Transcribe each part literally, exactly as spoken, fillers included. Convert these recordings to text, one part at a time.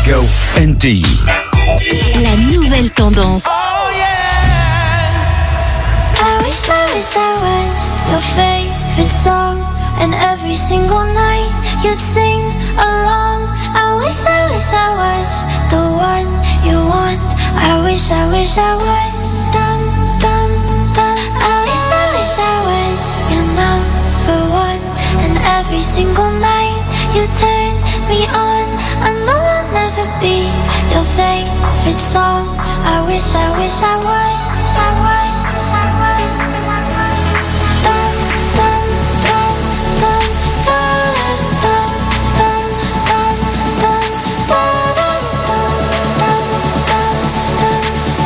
Go N T I. La nouvelle tendance. Oh yeah. I wish, I wish I was your favorite song, and every single night you'd sing along. I wish, I wish I was the one you want. I wish, I wish I was dum, dum, dum. I wish, I wish I was your number one, and every single night you turn me on. I know I'll never be your favorite song. I wish, I wish I was, I was, I was. Dum, dum, dum, dum, dum, dum, dum, dum, dum, dum, dum, dum,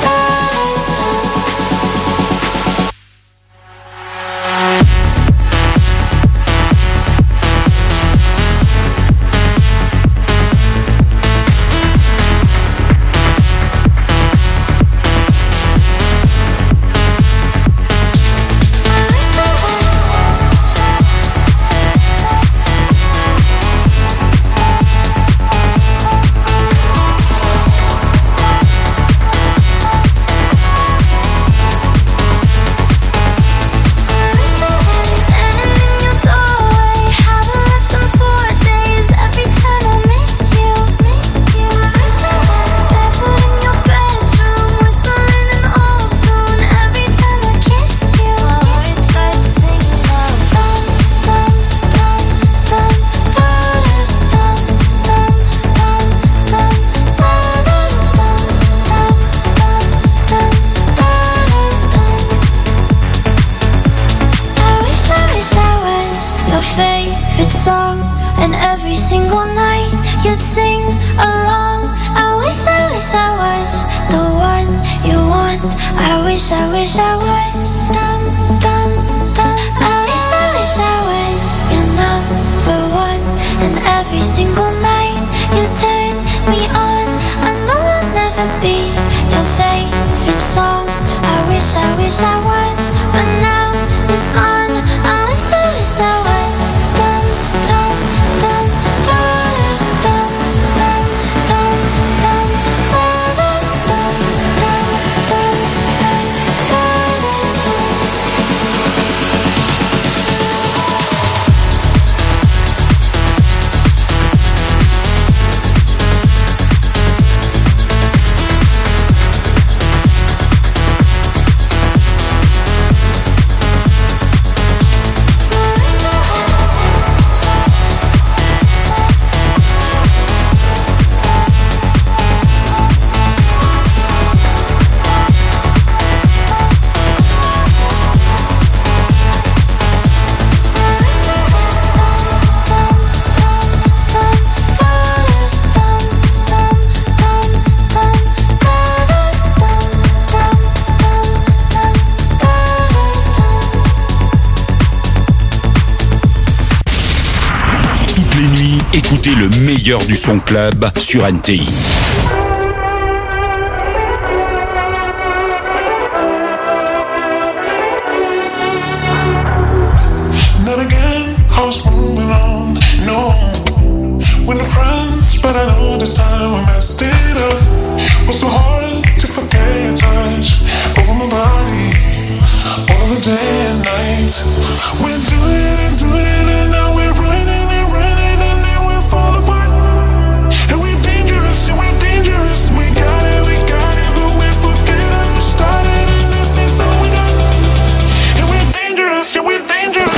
Écoutez le meilleur du son club sur N T I. Not again, I was moving on, no. When the friends, but I know this time I messed it up. Was so hard to forget your touch over my body, all over day and night. We're doing and doing and now we're running and running and then we'll fall apart. And we're dangerous and we're dangerous. We got it, we got it, but we forget how we started and this is all we got. And we're dangerous and we're dangerous.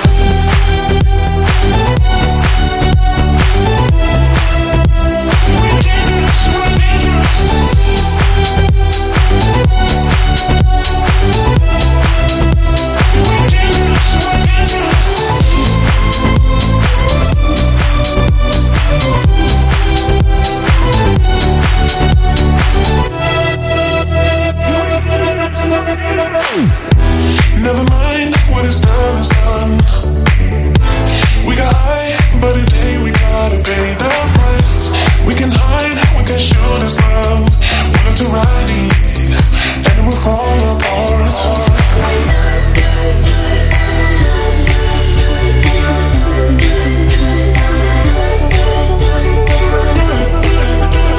Never mind, what is done is done. We got high, but today we gotta pay the price. We can hide, we can show this love. We're to ride, and then we'll fall apart. Do it, do it, do it.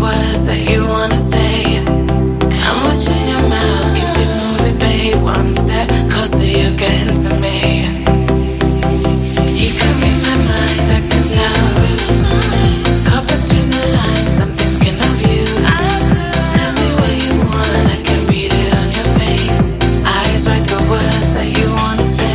words that you wanna say. I'm watching your mouth, keep it moving, babe. One step closer, you're getting to me. You can read my mind, I can tell. Caught between the lines, I'm thinking of you. Tell me what you want, I can read it on your face. Eyes write the words that you wanna say.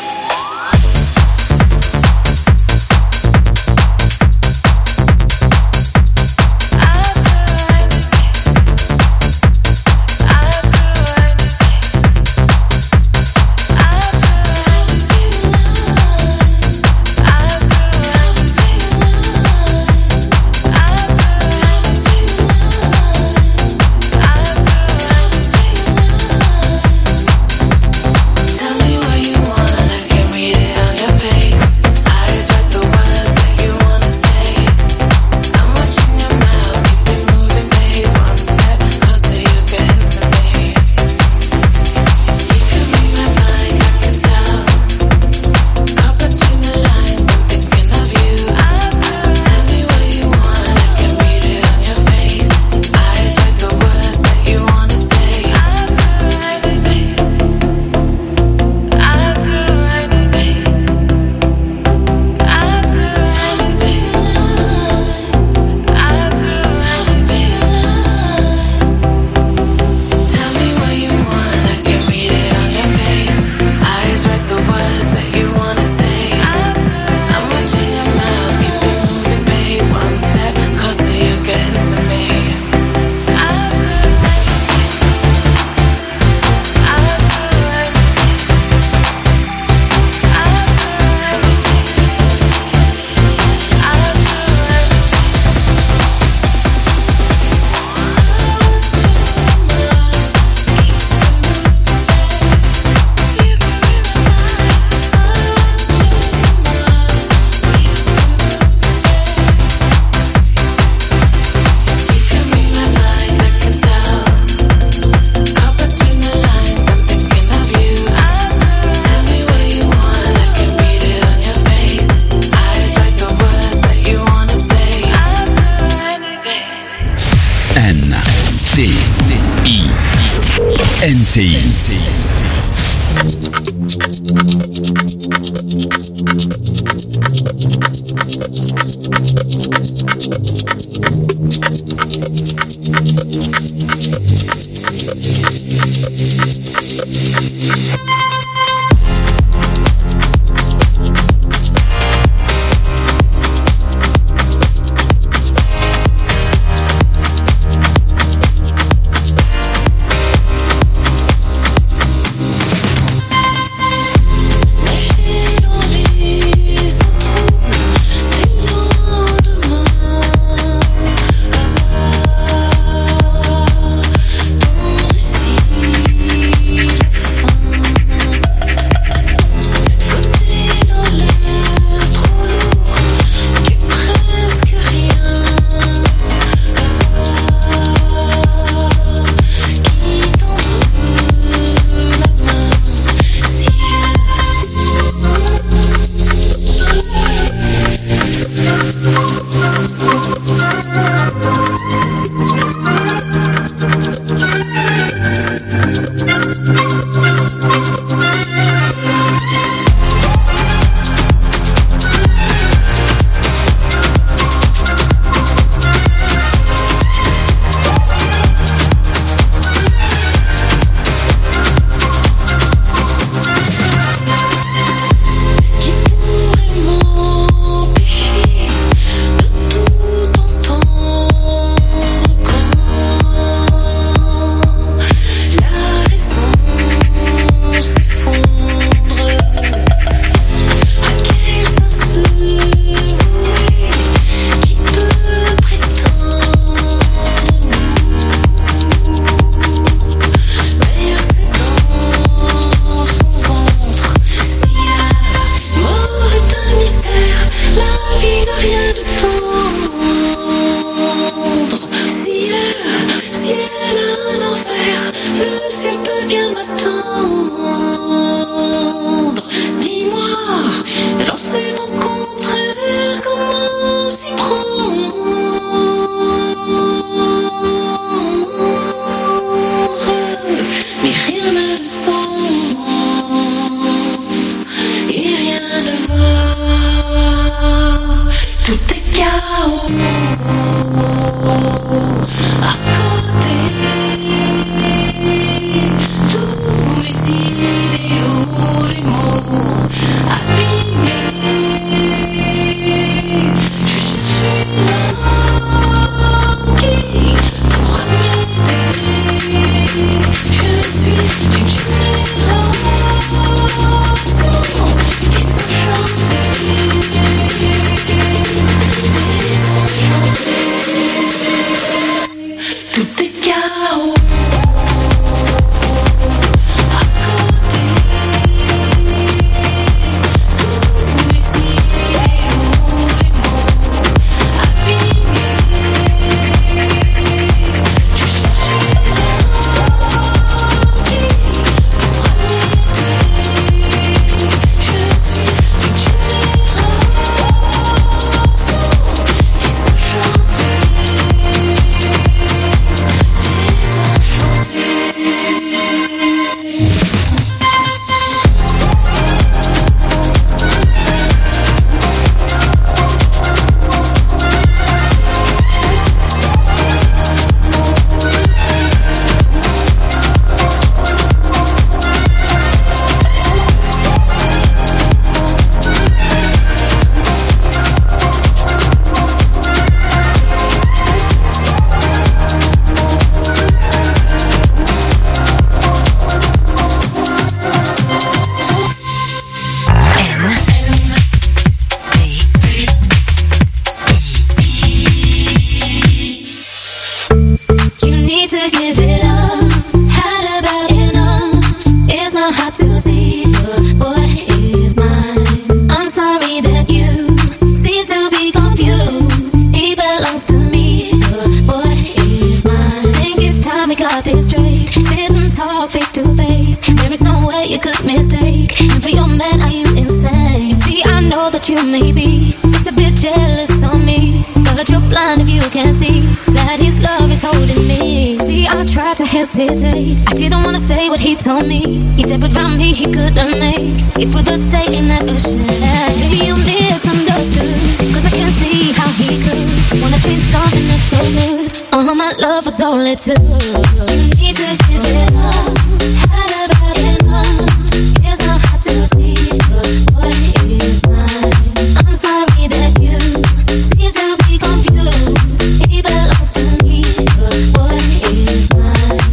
N T I. Comment s'y prendre? I didn't wanna say what he told me. He said without me he couldn't make it through the day in that ocean. Maybe you misunderstood, cause I can't see how he could wanna change something that's so good. Oh, my love was all it took. You need to give it up. Had about enough. It's not hard to see, but boy is mine. I'm sorry that you seem to be confused. He belongs to me, but boy is mine.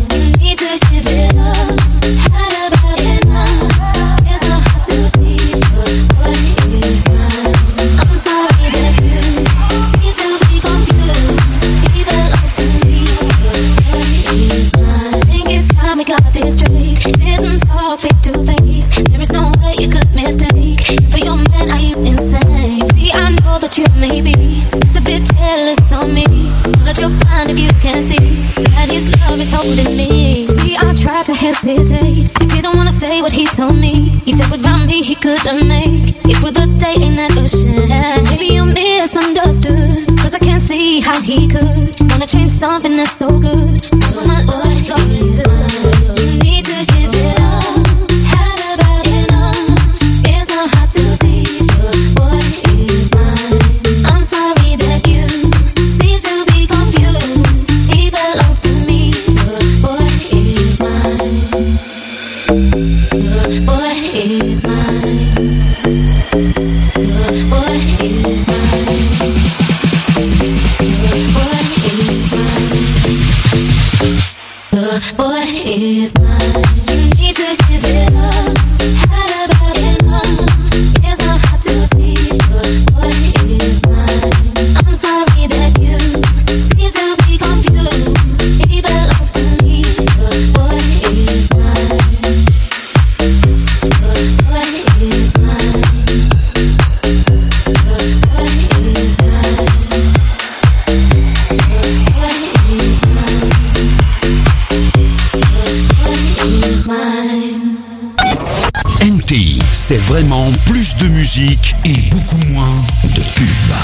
Face to face, there is no way you could mistake. For your man, are you insane? See, I know that you may be just a bit jealous of me, but you're blind if you can't see that his love is holding me. See, I tried to hesitate, I didn't wanna say what he told me. He said without me he couldn't make it through the day in that ocean. Maybe you misunderstood, cause I can't see how he could wanna change something that's so good. Oh, my Lord, it's all it's good. You need to give it up. Boy is mine. You need to give it up. Had about enough. It's not hard to see, but boy is mine. I'm sorry that you seem to be confused. He belongs to me, but boy is mine. But boy is mine. But boy is mine. But boy is mine. M T I, c'est vraiment plus de musique et beaucoup moins de pubs.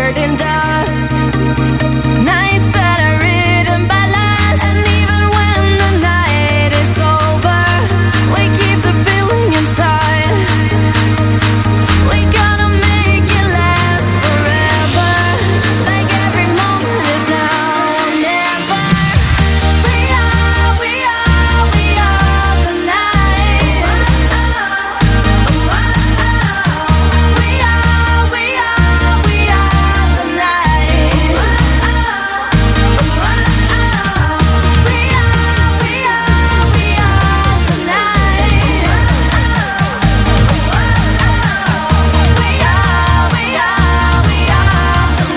covered in dust. Nights that are written by lust. And even when the night is over, we keep the feeling inside. We gotta make it last forever. Like every moment is now or never. We are, we are, we are the night. We are, we are, we are the night. We are, we are, we are the night. We are, we are, we are the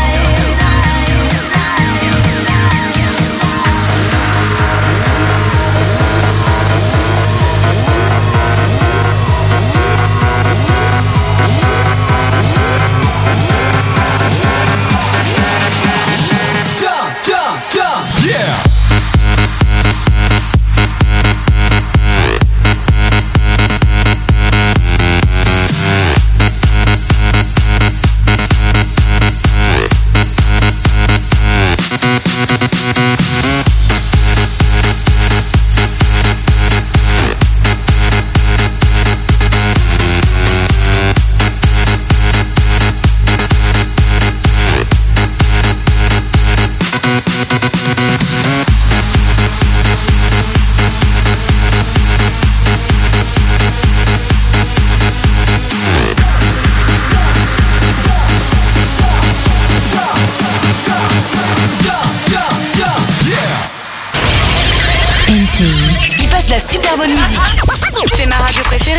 Jump, jump, jump, yeah. Il passe de la super bonne musique. C'est ma radio préférée.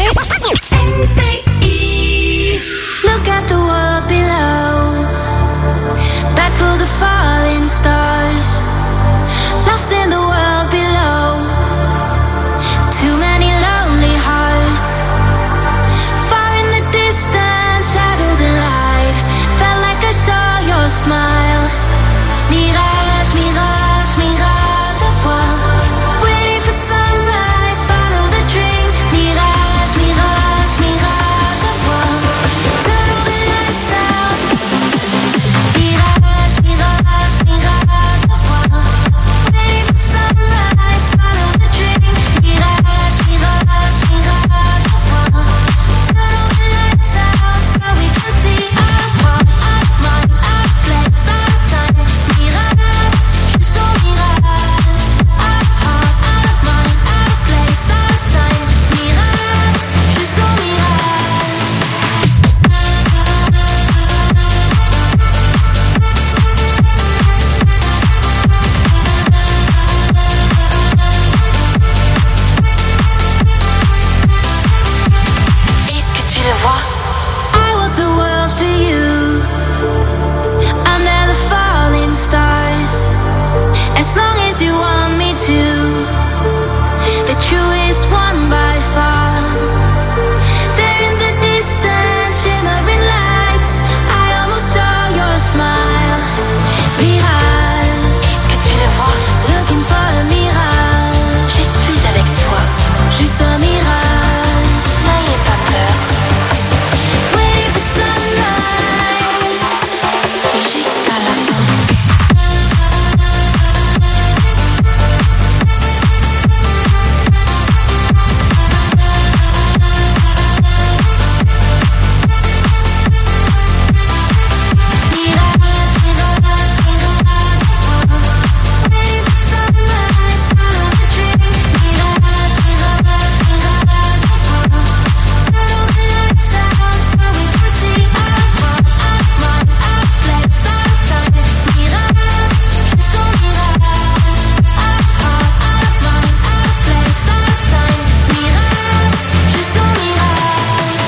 Look at the world below. Back for the falling stars. Lost in the world below. Too many lonely hearts. Far in the distance, shadows and light. Felt like I saw your smile. Mirage, mirage, mirage à voir. Waiting for sunrise, follow the dream. Mirage, mirage, mirage à voir. Turn all the lights out. Mirage, mirage, mirage à voir. Waiting for sunrise, follow the dream. Mirage, mirage, mirage à voir. Turn all the lights out so we can see our heart, our mind, our place, our time. Mirage, juste un mirage. Our heart, our mind, our place, our time. Mirage, juste un mirage. Est-ce que tu le vois? I walk the world for you, under the falling stars. As long as you want me to, the truest one by far. There in the distance, shimmering lights. I almost saw your smile. Mirage, Est-ce que tu le vois? looking for a mirage. Je suis avec toi. Juste un mirage. N'ayez pas peur. Waiting for sunrise. Jusqu'à la fin. Mirage, mirage, mirage à voir. Waiting for sunrise, follow the dream. Mirage, mirage, mirage à voir. Turn all the lights out so we can see our heart, our mind, our place, our time. Mirage, juste un mirage. Our heart, our mind, our place, our time. Mirage, juste un mirage.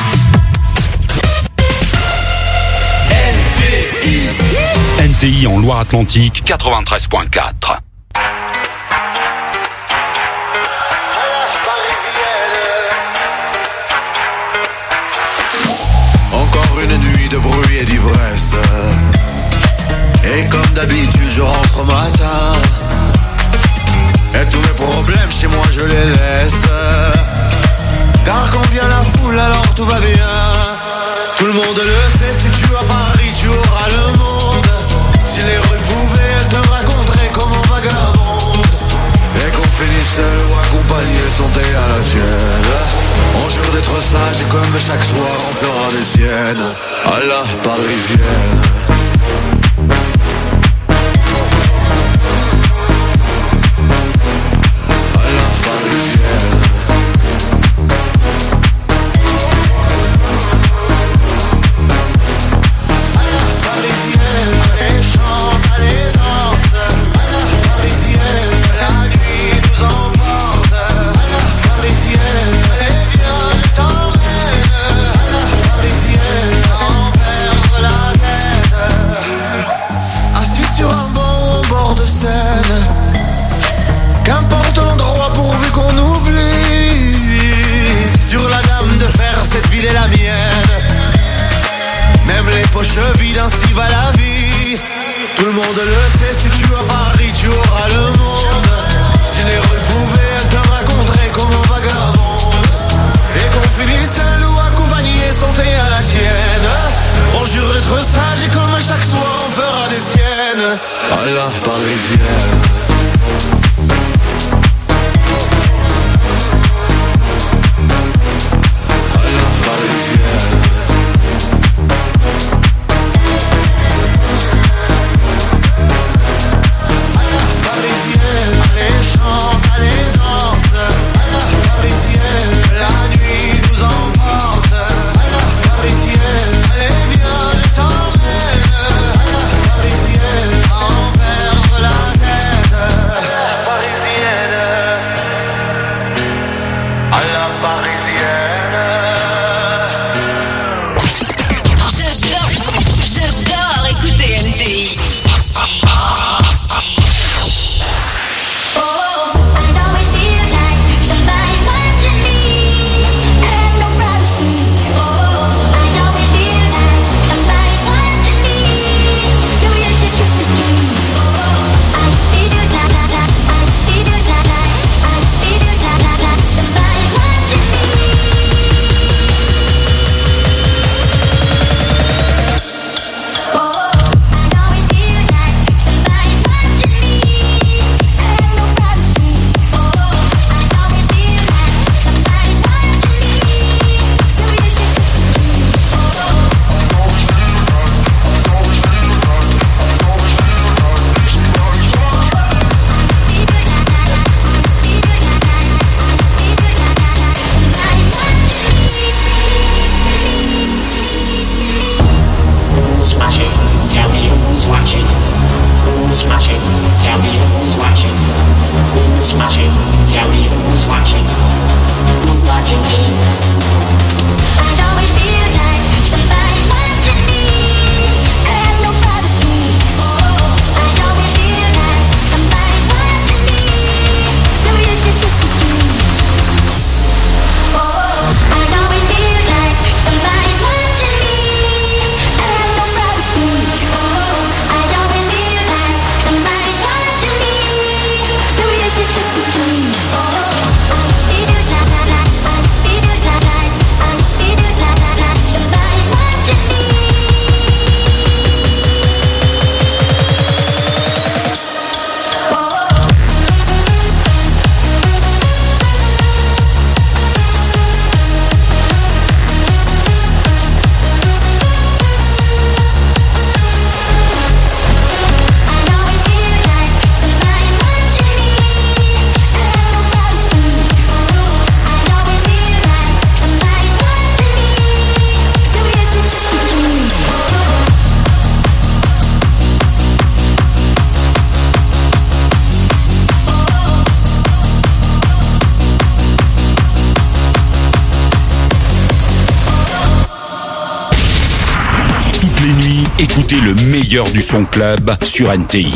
N T I en Loire-Atlantique quatre-vingt-treize virgule quatre. Encore une nuit de bruit et d'ivresse. Et comme d'habitude je rentre au matin. Et tous mes problèmes chez moi je les laisse. Car quand vient la foule alors tout va bien. Tout le monde le sait, si tu as Paris tu auras parisienne. À la parisienne. À la parisienne, les chants, les danses. À la parisienne, la nuit nous emporte. À la parisienne, les vieux t'emmènent. À la parisienne, en perdre la tête. Assis sur un banc au bord de Seine, qu'importe l'endroit pourvu qu'on oublie. Sur la dame de fer, cette ville est la mienne. Même les poches vides, ainsi va la vie. Tout le monde le sait, si tu as Paris, tu auras le monde. Si les rues pouvaient te raconter comment vagabonde, et qu'on finisse seul ou accompagné, santé à la tienne. On jure d'être sage et comme chaque soir on fera des siennes. À la parisienne. À la parisienne. À la parisienne, les chants, les danses. À la parisienne, la nuit nous emporte. À la parisienne, les vieux t'emmènent. À la parisienne, en perdre la tête. À la parisienne. À la parisienne. J'adore, j'adore écouter N T I. Écoutez le meilleur du son club sur N T I.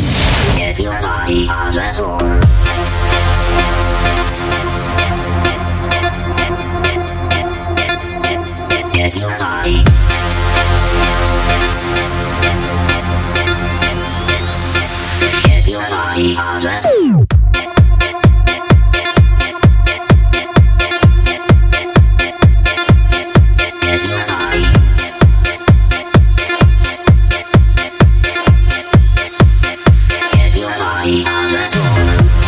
Yes, you are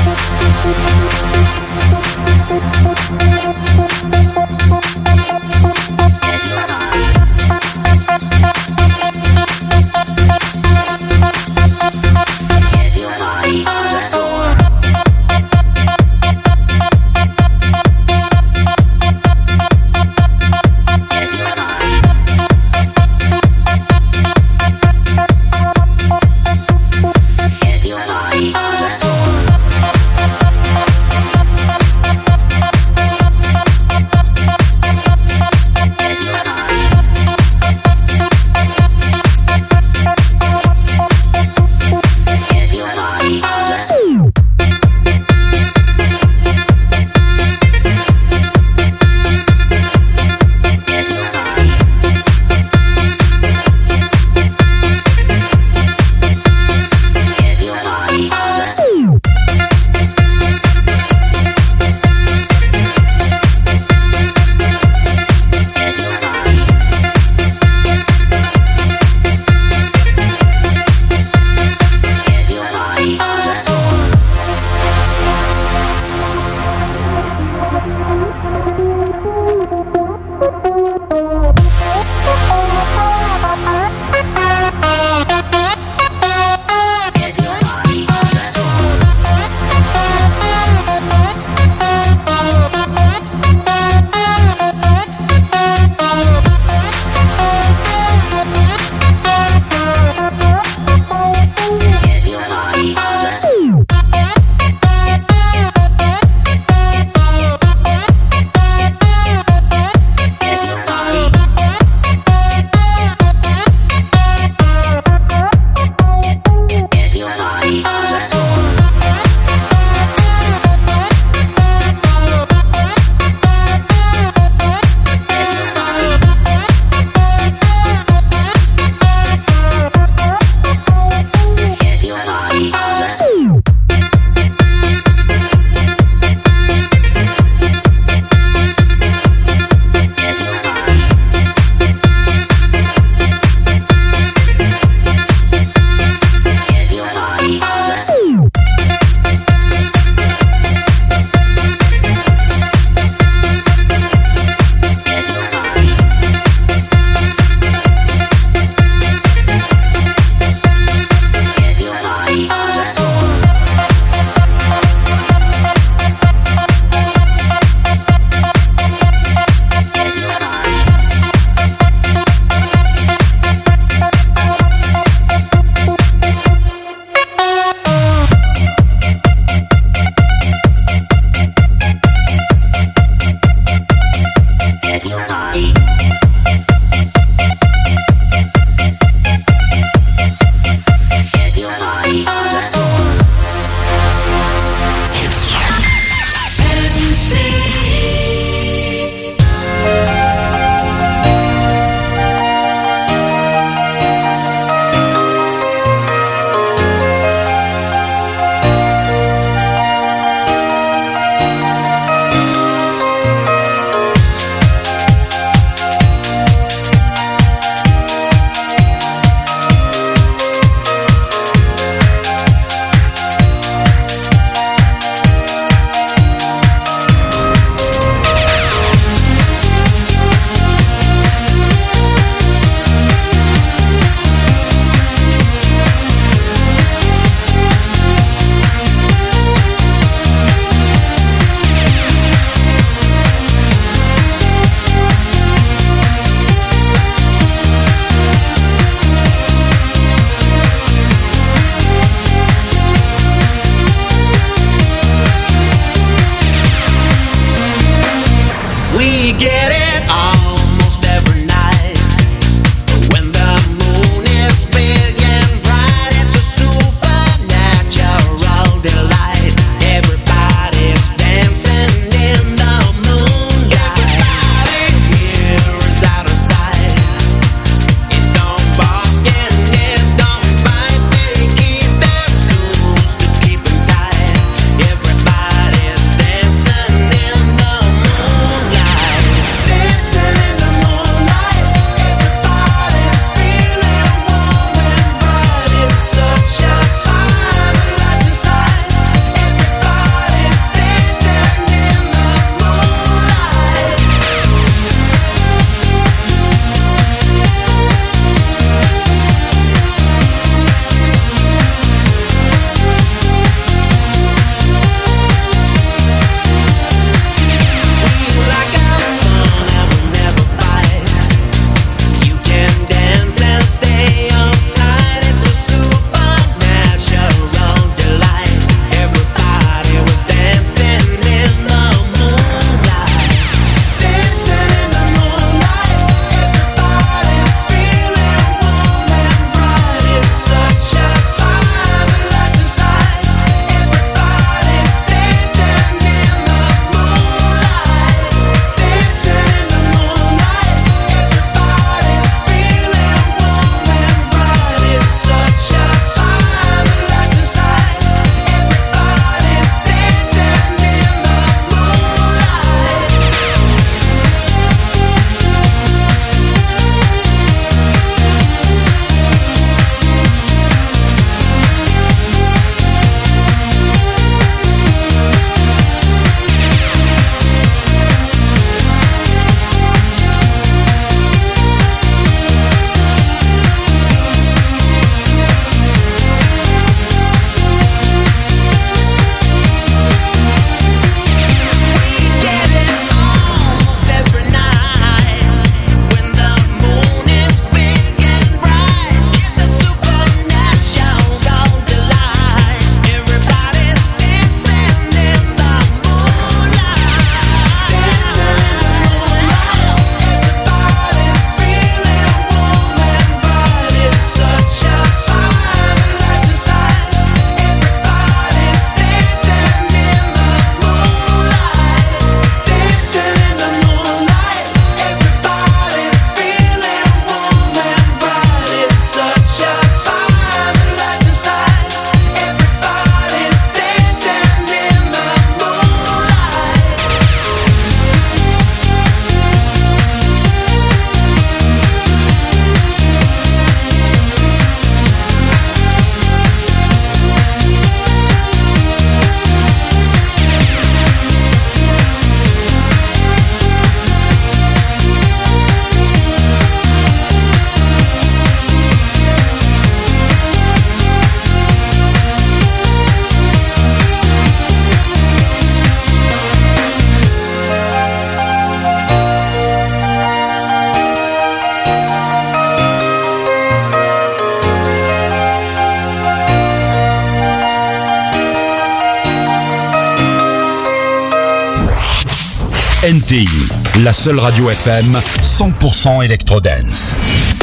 N T I, la seule radio F M cent pour cent électro-dance.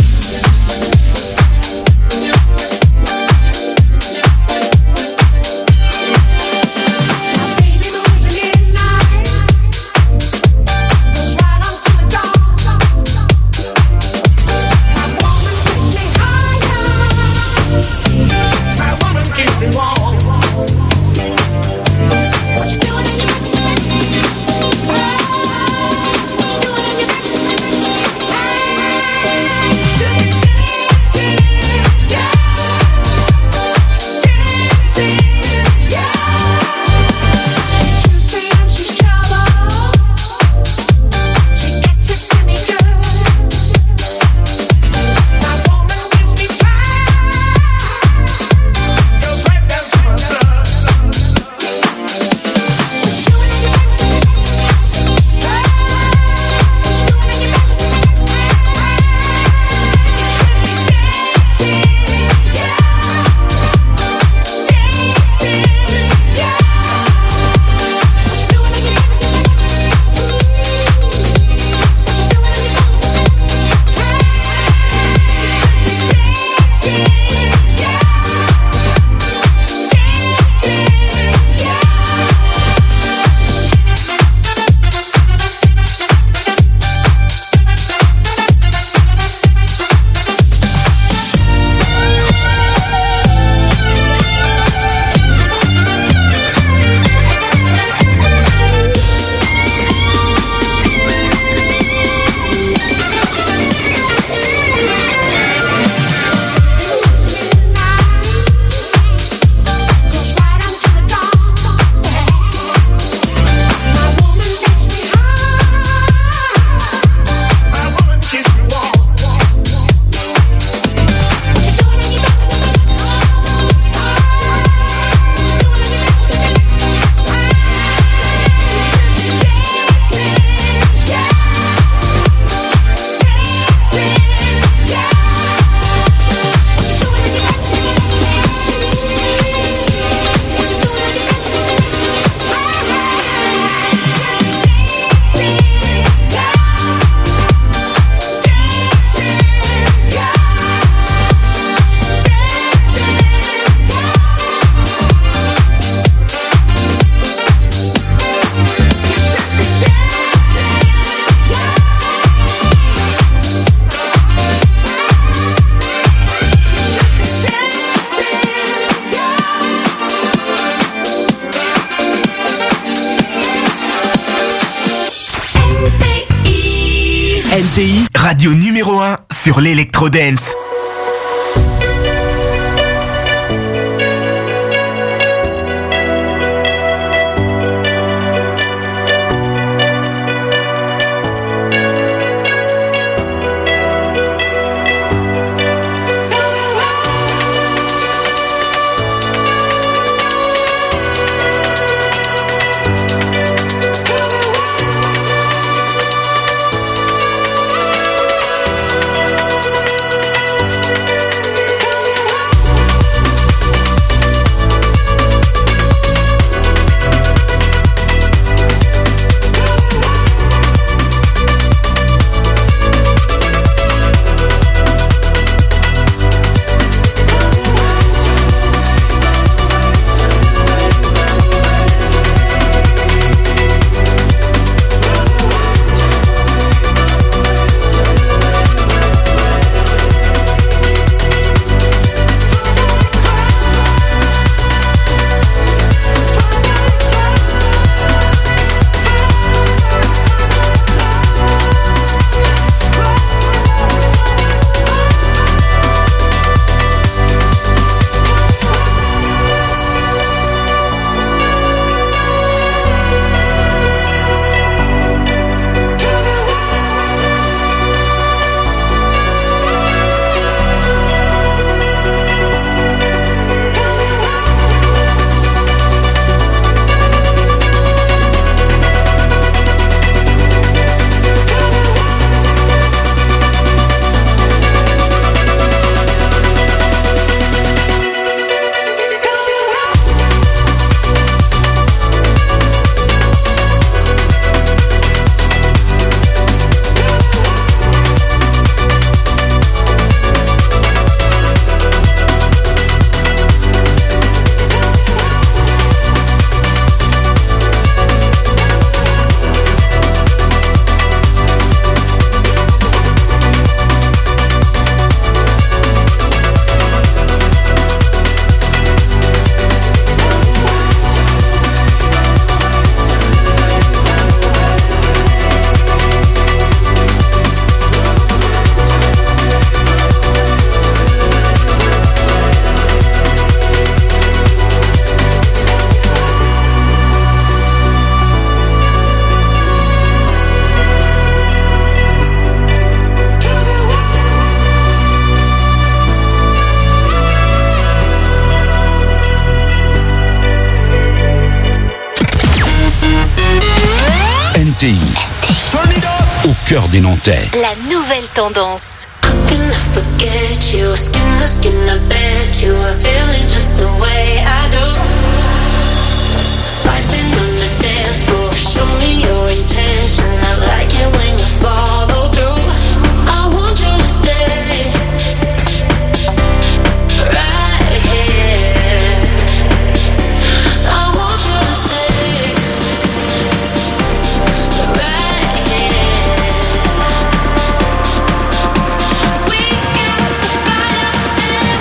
N T I, radio numéro un sur l'électro-dance. We'll be right back. cœur des Nantais. La nouvelle tendance. Can I forget you? Skin to skin, I bet you are feeling just the way I do. Vibing on the dance floor, show me your intention. I like it when you follow through. I want you to stay right here. I want you to stay right here. We got the fire.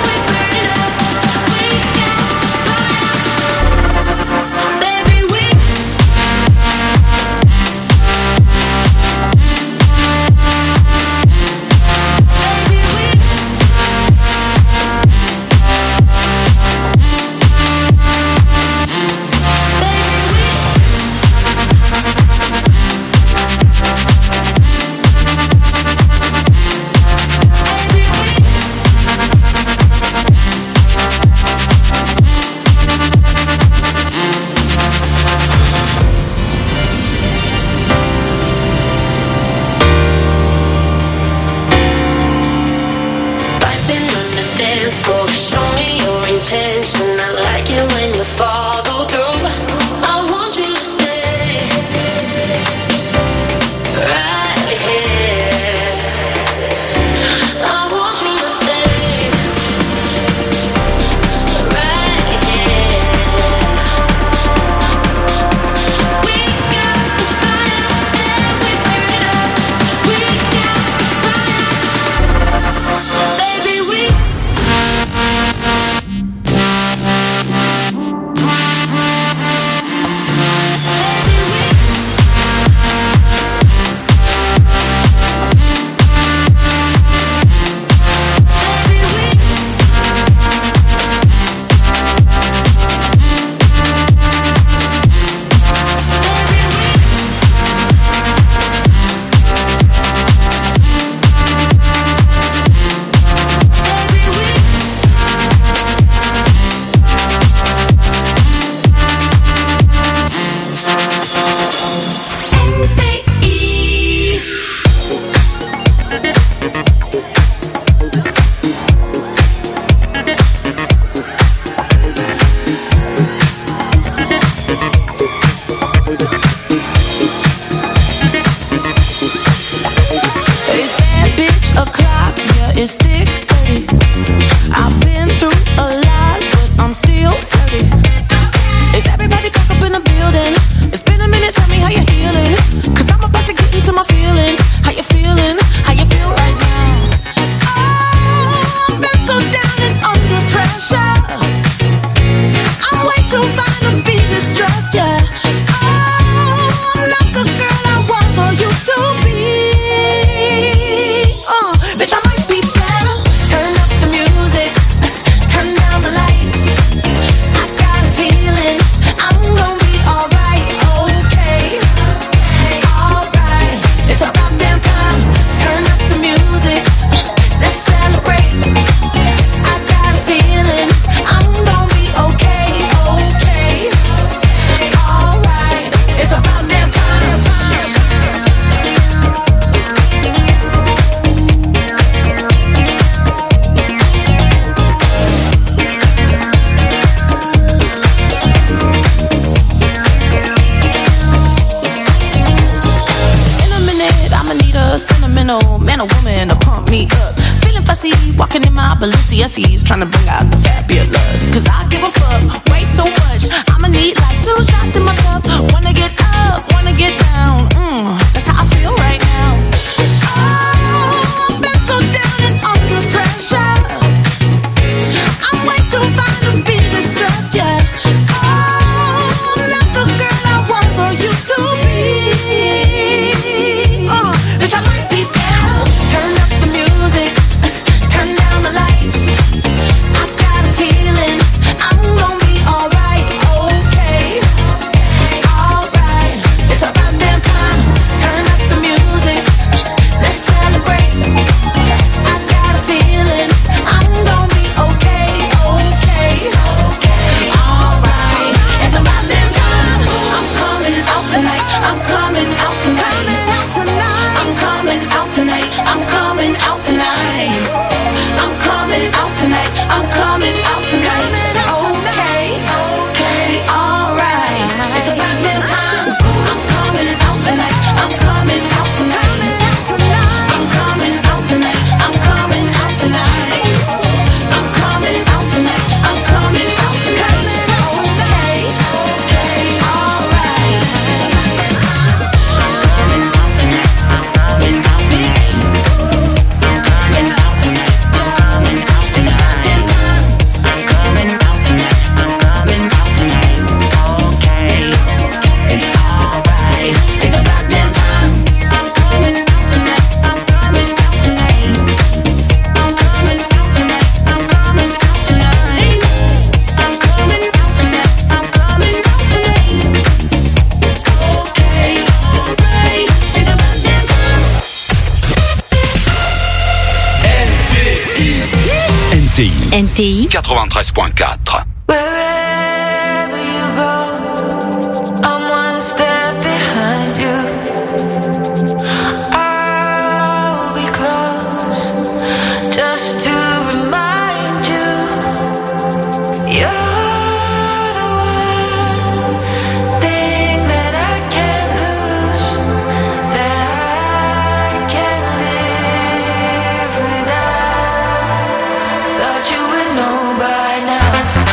quatre-vingt-treize point quatre. Wherever you go, I'm one step behind you. I'll be close, just to remind you, you're the one thing that I can't lose, that I can't live without. Thought you would know by now.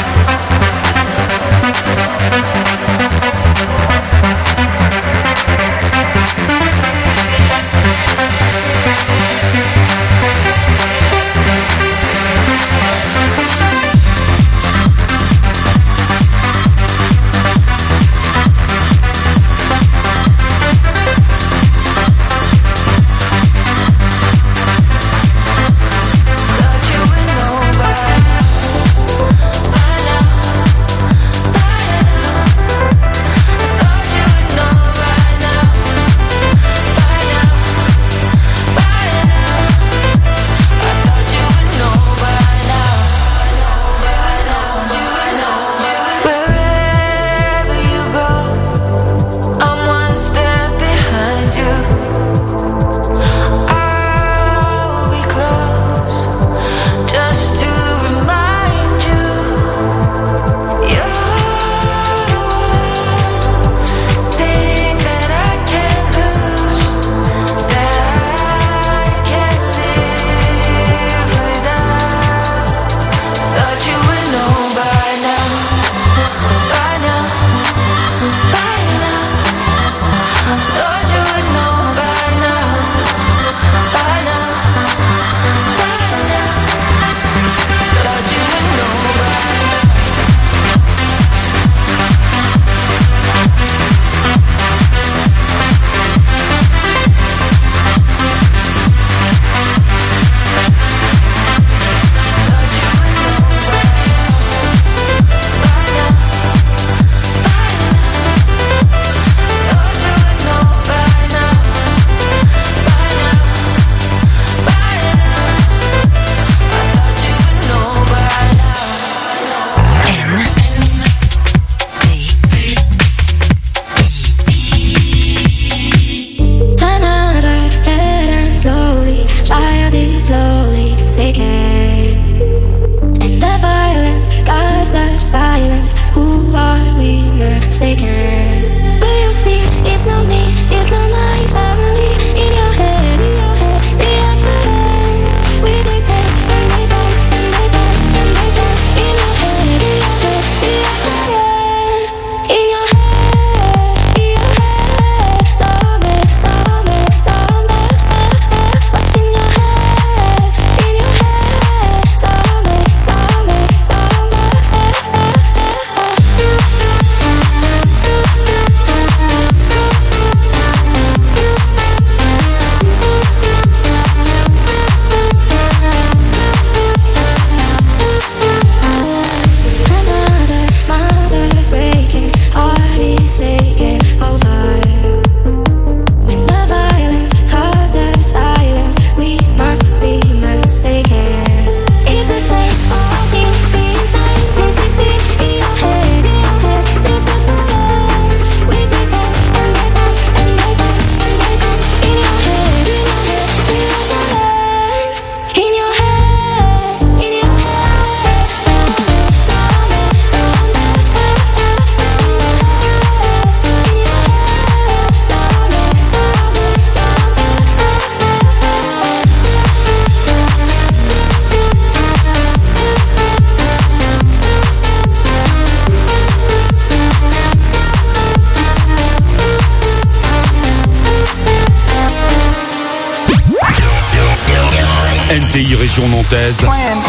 N T I Région Nantaise.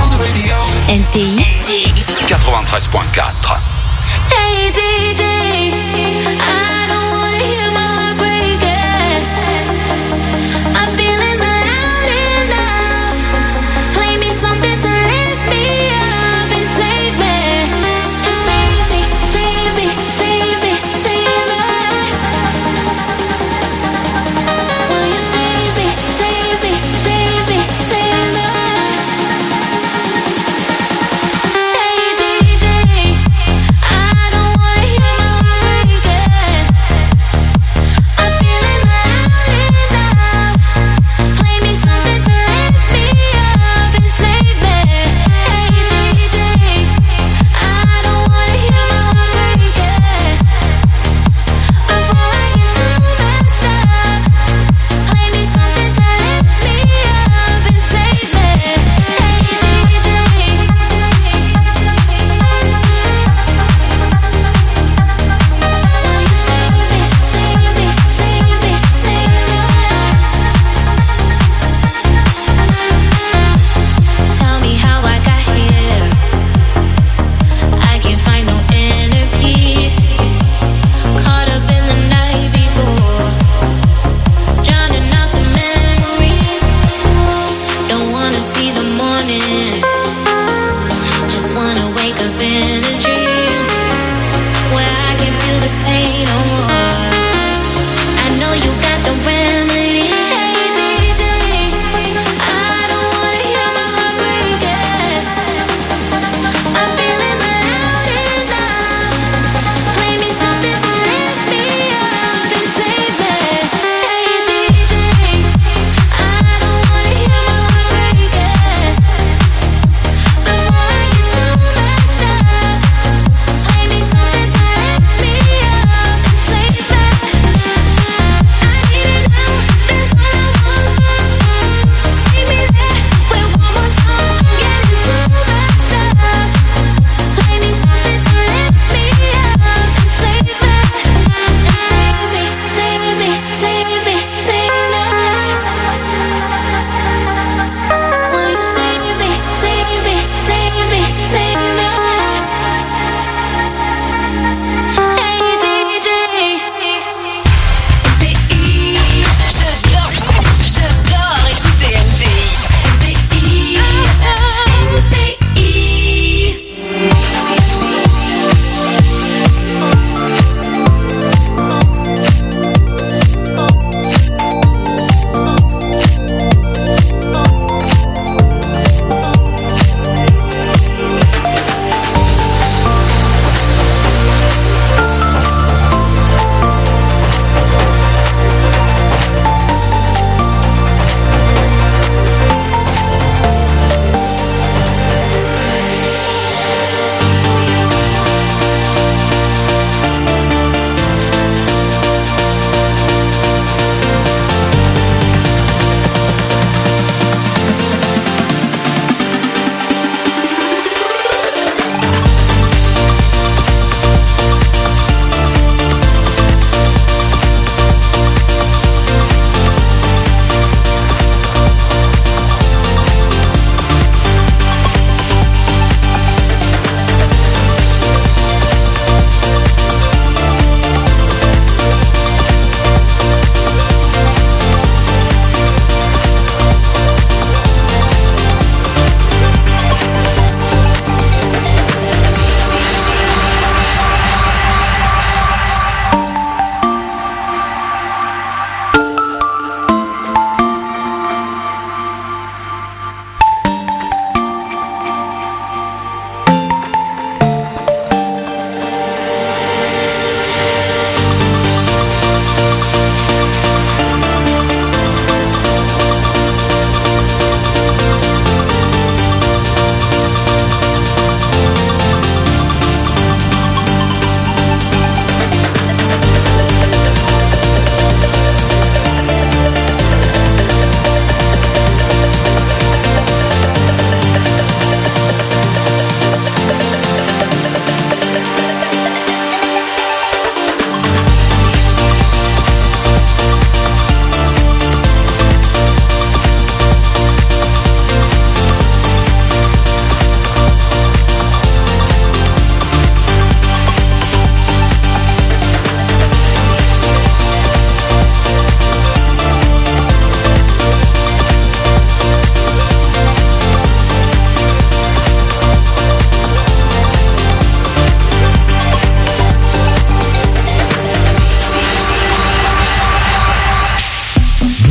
N T I quatre-vingt-treize point quatre. Hey D J, I don't wanna hear my heart breaking. My feelings are loud enough. Play me something to lift me up and save me. Save me, save me, save me, save me. Will you save me, save me, save me, save me?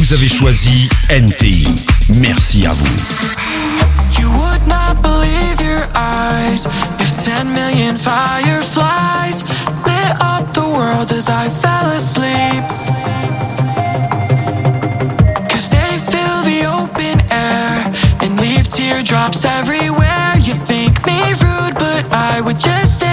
vous avez choisi N T I. Merci à vous. You would not believe your eyes if ten million fireflies lit up the world as I fell asleep. Cause they fill the open air and leave teardrops everywhere. You think me rude, but I would just